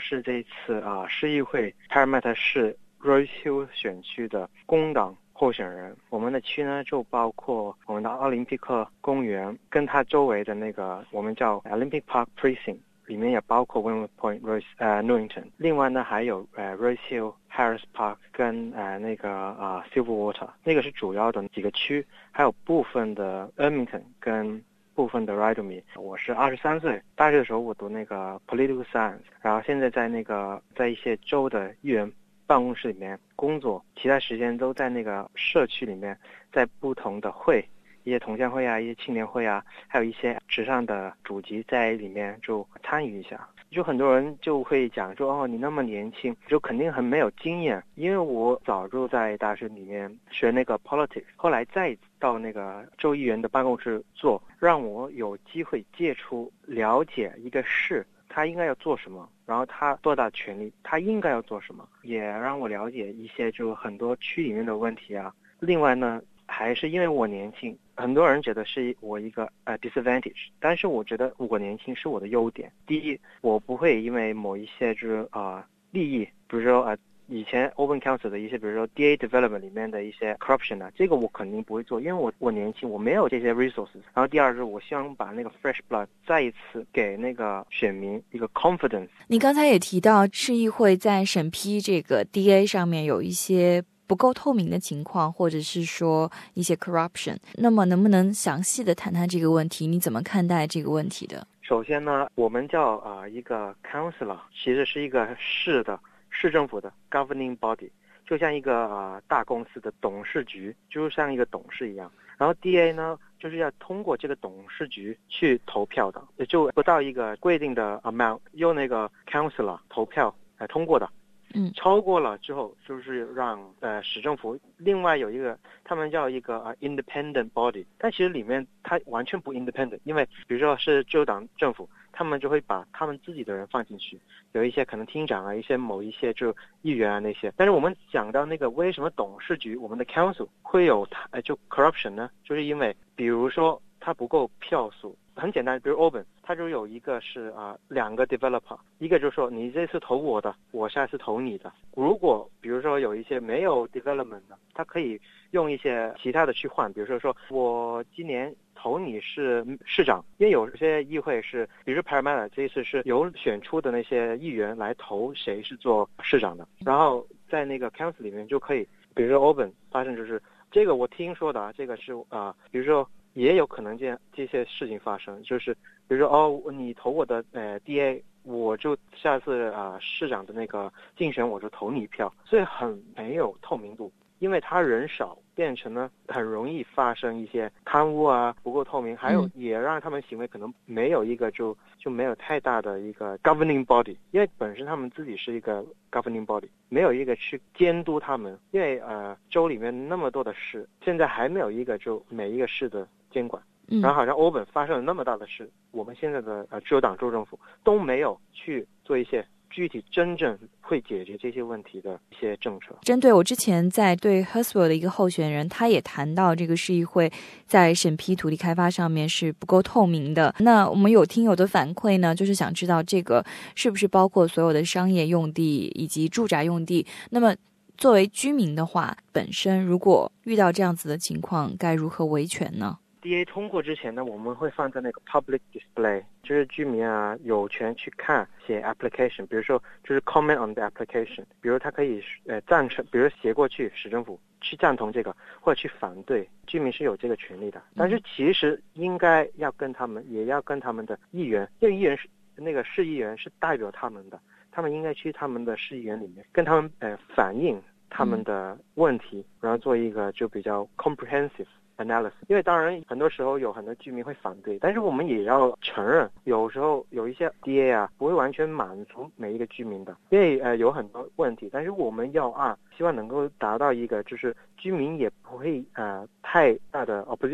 是这一次市议会 Parramatta 市 Rosehill 选区的工党候选人。我们的区呢就包括我们的奥林匹克公园跟它周围的那个我们叫 Olympic Park Precinct， 里面也包括 Wentworth Point、Newington， 另外呢还有Rosehill、Harris Park 跟那个Silverwater， 那个是主要的几个区，还有部分的 Ermington 跟部分的 Rydomere。 我是23岁，大学的时候我读那个 Political Science， 然后现在在一些州的议员办公室里面工作，其他时间都在那个社区里面，在不同的会，一些同乡会啊，一些青年会啊，还有一些时尚的主题在里面就参与一下。就很多人就会讲说，你那么年轻，就肯定很没有经验。因为我早就在大学里面学那个 politics， 后来再到那个州议员的办公室做，让我有机会接触了解一个市他应该要做什么，然后他多大权力，他应该要做什么，也让我了解一些就很多区里面的问题啊。另外呢，还是因为我年轻，很多人觉得是我一个disadvantage， 但是我觉得我年轻是我的优点。第一，我不会因为某一些就是利益，比如说以前 Open Council 的一些，比如说 DA Development 里面的一些 corruption 啊，这个我肯定不会做，因为我年轻，我没有这些 resources。然后第二是我希望把那个 fresh blood 再一次给那个选民一个 confidence。 你刚才也提到市议会在审批这个 DA 上面有一些不够透明的情况，或者是说一些 corruption， 那么能不能详细的谈谈这个问题？你怎么看待这个问题的？ 首先呢，我们叫一个 councillor， 其实是一个市政府的 governing body， 就像一个大公司的董事局，就像一个董事一样。然后 DA 呢，就是要通过这个董事局去投票的，也就不到一个规定的 amount， 由那个 councillor 投票通过的。超过了之后，就是让市政府另外有一个，他们叫一个independent body， 但其实里面它完全不 independent， 因为比如说是州党政府，他们就会把他们自己的人放进去，有一些可能厅长啊，某一些就议员啊那些。但是我们讲到那个为什么董事局我们的 council 会有就 corruption 呢？就是因为比如说它不够票数。很简单，比如 Auburn， 它就有一个是两个 developer， 一个就说你这次投我的，我下次投你的。如果比如说有一些没有 development 的，它可以用一些其他的去换，比如说我今年投你是市长，因为有些议会是，比如说 Parramatta 这一次是由选出的那些议员来投谁是做市长的，然后在那个 council 里面就可以，比如说 Auburn 发生就是这个我听说的这个是比如说也有可能这些事情发生，就是比如说你投我的DA， 我就下次市长的那个竞选我就投你一票，所以很没有透明度。因为他人少，变成呢很容易发生一些贪污啊，不够透明，还有也让他们行为可能没有一个就没有太大的一个 governing body， 因为本身他们自己是一个 governing body， 没有一个去监督他们。因为州里面那么多的市，现在还没有一个就每一个市的监管。然后好像欧本发生了那么大的事，我们现在的州党州政府都没有去做一些具体真正会解决这些问题的一些政策。 针对我之前在对 Hurstville 的一个候选人，他也谈到这个市议会在审批土地开发上面是不够透明的。那我们有听友的反馈呢，就是想知道这个是不是包括所有的商业用地以及住宅用地。那么作为居民的话，本身如果遇到这样子的情况，该如何维权呢 ？DA 通过之前呢，我们会放在那个 public display， 就是居民有权去看写 application， 比如说就是 comment on the application， 比如他可以赞成，比如写过去市政府去赞同这个或者去反对，居民是有这个权利的。但是其实应该要跟他们，也要跟他们的议员，因为议员是那个市议员是代表他们的，他们应该去他们的市议员里面跟他们反映他们的问题，然后做一个就比较 comprehensive analysis。 因为当然很多时候有很多居民会反对，但是我们也要承认有时候有一些 DA 不会完全满足每一个居民的，因为有很多问题。但是我们要希望能够达到一个就是居民也不会太大的 opposition，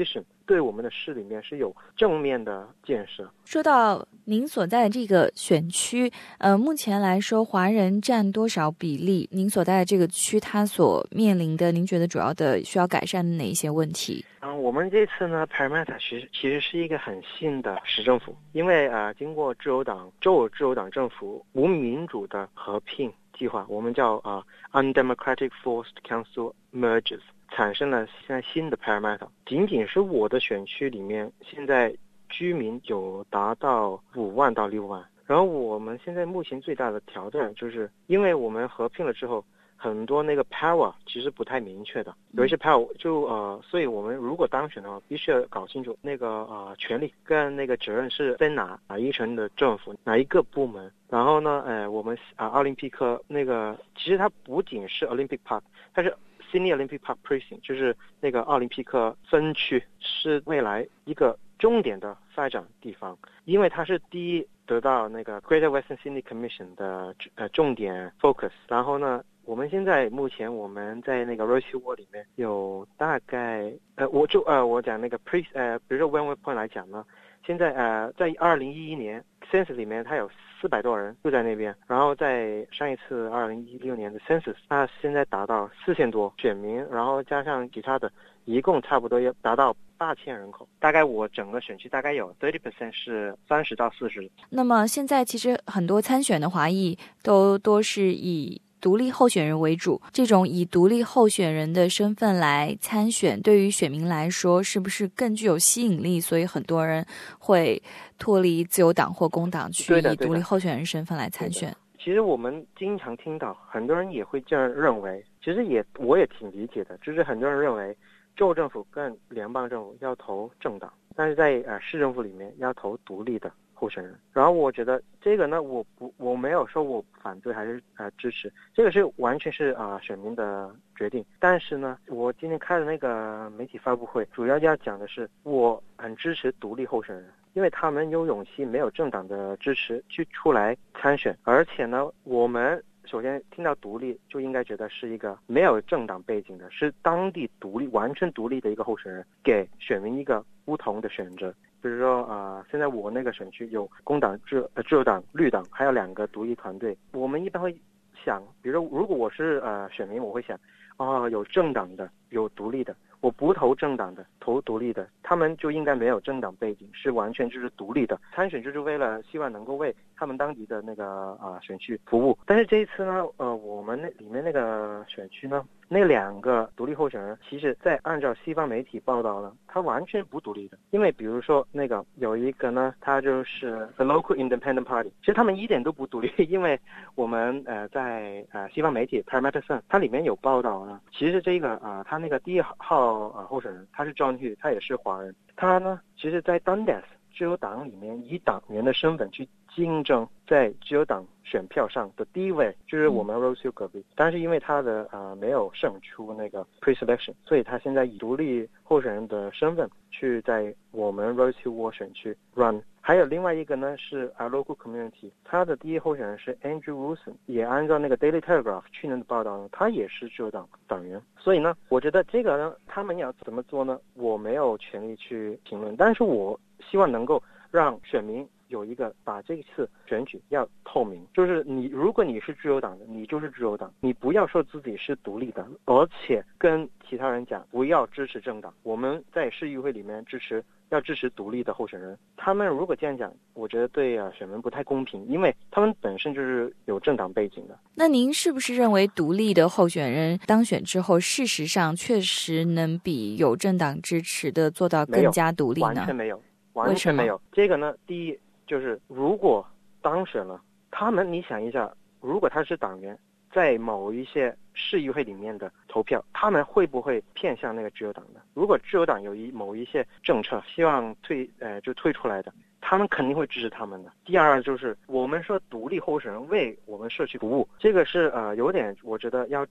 对我们的市里面是有正面的建设。 说到您所在的这个选区，目前来说华人占多少比例？您所在的这个区，它所面临的，您觉得主要的需要改善的哪一些问题？ 我们这次呢 Parramatta 其实是一个很新的市政府，因为经过自由党政府无民主的合并计划，我们叫Undemocratic Forced Council Mergers， 产生了现在新的 Parramatta。仅仅是我的选区里面，现在居民有达到5万到6万。然后我们现在目前最大的挑战就是，因为我们合并了之后，很多那个 power 其实不太明确的，有一些 power 所以我们如果当选的话，必须要搞清楚那个权利跟那个责任是在哪一层的政府哪一个部门。然后呢，我们奥林匹克那个其实它不仅是 Olympic Park， 它是 Sydney Olympic Park Precinct， 就是那个奥林匹克分区，是未来一个重点的发展地方，因为它是第一得到那个 Greater Western Sydney Commission 的重点 focus。然后呢，我们现在目前我们在那个 Rosehill Ward 里面有大概我讲那个比如说 Wentworth Point 来讲呢，现在在2011年 census 里面它有400多人住在那边，然后在上一次2016年的 census 它现在达到4000多选民，然后加上其他的一共差不多要达到8000人口，大概我整个选区大概有 30% 是30到40。 那么现在其实很多参选的华裔都是以独立候选人为主，这种以独立候选人的身份来参选，对于选民来说是不是更具有吸引力？所以很多人会脱离自由党或工党去以独立候选人身份来参选。 其实我们经常听到很多人也会这样认为，其实我也挺理解的，就是很多人认为州政府跟联邦政府要投政党，但是在市政府里面要投独立的候选人。然后我觉得这个呢，我没有说我反对还是支持，这个是完全是选民的决定。但是呢，我今天开的那个媒体发布会，主要要讲的是我很支持独立候选人，因为他们有勇气，没有政党的支持去出来参选。而且呢，我们首先听到独立就应该觉得是一个没有政党背景的，是当地独立完全独立的一个候选人，给选民一个不同的选择。比如说现在我那个选区有工党、自由党、绿党，还有2个独立团队。我们一般会想，比如说如果我是选民，我会想有政党的，有独立的，我不投政党的，投独立的，他们就应该没有政党背景，是完全就是独立的。参选就是为了希望能够为他们当地的那个选区服务。但是这一次呢，我们里面那个选区呢，那2个独立候选人，其实在按照西方媒体报道呢，他完全不独立的。因为比如说那个有一个呢，他就是 The Local Independent Party， 其实他们一点都不独立。因为我们在西方媒体 Parramatta Sun 它里面有报道呢，其实这个他那个第1号候选人他是 John Hui， 他也是华人。他呢，其实在 Dundas 自由党里面以党员的身份去竞争在自由党选票上的第1位，就是我们 Rosehill 隔壁。但是因为他的没有胜出那个 pre-selection， 所以他现在以独立候选人的身份去在我们 Rosehill Ward 选区 run。还有另外一个呢是local community， 他的第1候选人是 Andrew Wilson， 也按照那个 Daily Telegraph 去年的报道呢，他也是自由党党员。所以呢，我觉得这个呢，他们要怎么做呢，我没有权利去评论，但是我希望能够让选民有一个把这次选举要透明，就是如果你是自由党的，你就是自由党，你不要说自己是独立的，而且跟其他人讲不要支持政党。我们在市议会里面要支持独立的候选人。他们如果这样讲，我觉得对选民不太公平，因为他们本身就是有政党背景的。 那您是不是认为独立的候选人当选之后，事实上确实能比有政党支持的做到更加独立呢？ 完全没有，完全没有。这个呢，第一就是如果当选了，你想一下，如果他是党员，在某一些市议会里面的投票，他们会不会偏向那个自由党的？如果自由党有某一些政策希望退出来的，他们肯定会支持他们的。第二就是我们说独立候选人为我们社区服务，这个是有点我觉得要做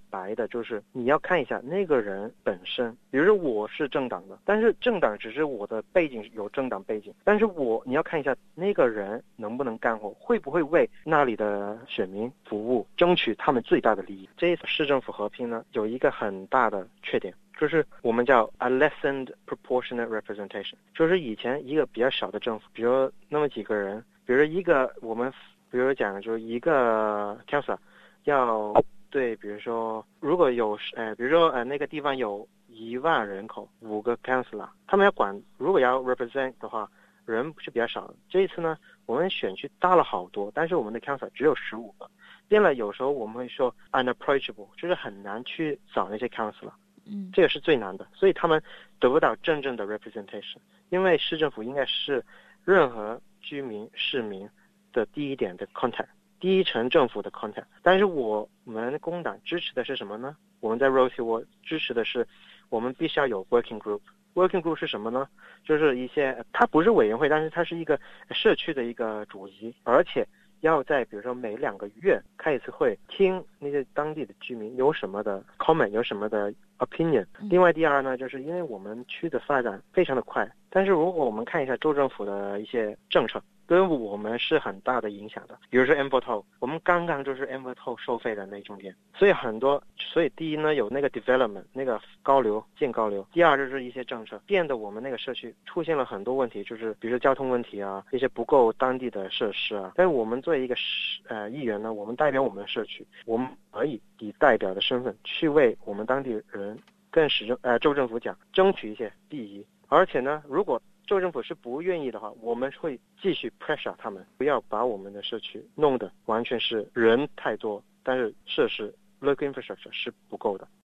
白的，就是你要看一下那个人本身。比如说我是政党的，但是政党只是我的背景有政党背景，但是你要看一下那个人能不能干活，会不会为那里的选民服务，争取他们最大的利益。这一次市政府合并呢，有一个很大的缺点，就是我们叫 a lessened proportionate representation， 就是以前一个比较小的政府，比如那么几个人，比如我们比如讲就是一个 council 要对，比如说如果有比如说那个地方有1万人口，5个 councilor， 他们要管，如果要 represent 的话，人是比较少的。这一次呢，我们选区大了好多，但是我们的 councilor 只有15个，变了有时候我们会说 unapproachable， 就是很难去找那些 councilor。这个是最难的，所以他们得不到真正的 representation。 因为市政府应该是任何居民市民的第一点的 contact， 第一层政府的 contact。 但是我们工党支持的是什么呢？我们在 Rose Hill 支持的是我们必须要有 working group。 working group 是什么呢？就是一些它不是委员会，但是它是一个社区的一个主席，而且要在比如说每2个月开一次会，听那些当地的居民有什么的 comment， 有什么的 opinion。 另外第二呢，就是因为我们区的发展非常的快，但是如果我们看一下州政府的一些政策，对我们是很大的影响的。比如说 Amber Toll， 我们刚刚就是 Amber Toll 收费的那种点，所以第一呢，有那个 development， 那个建高流。第二就是一些政策变得我们那个社区出现了很多问题，就是比如说交通问题啊，一些不够当地的设施啊。但是我们作为一个议员呢，我们代表我们的社区，我们可以以代表的身份去为我们当地人跟州政府讲，争取一些利益。而且呢，如果州政府是不愿意的话，我们会继续 pressure 他们，不要把我们的社区弄得完全是人太多，但是设施 local infrastructure 是不够的。